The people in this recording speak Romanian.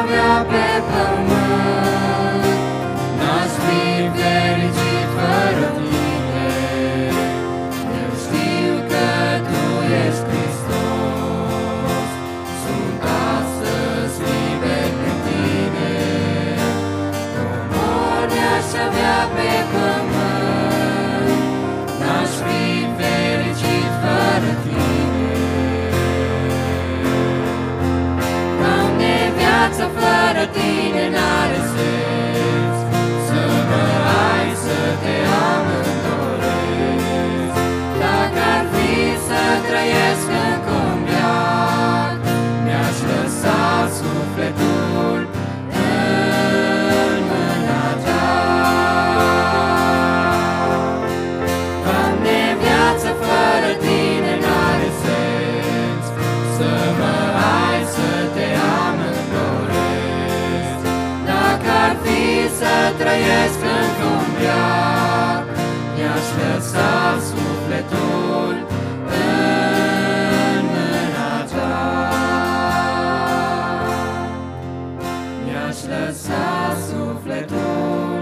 avea pe pământ, n-aș fi fericit fără tine. Eu știu că tu ești Hristos, sunt astăzi liber prin tine. Comor ne-aș avea pe pământ, n-aș fi fericit fără tine. Doamne, viața fără tine n-are sens, să mă ai, să te am, îmi doresc. Dacă ar fi să trăiesc încă un veac, mi-aș lăsa sufletul în mâna ta. Doamne, viața fără tine n-are sens, să mă ai, să te am, îmi doresc. Dacă ar fi să trăiesc încă un veac, mi-aș lăsa sufletul în mâna ta. Mi-aș lăsa sufletul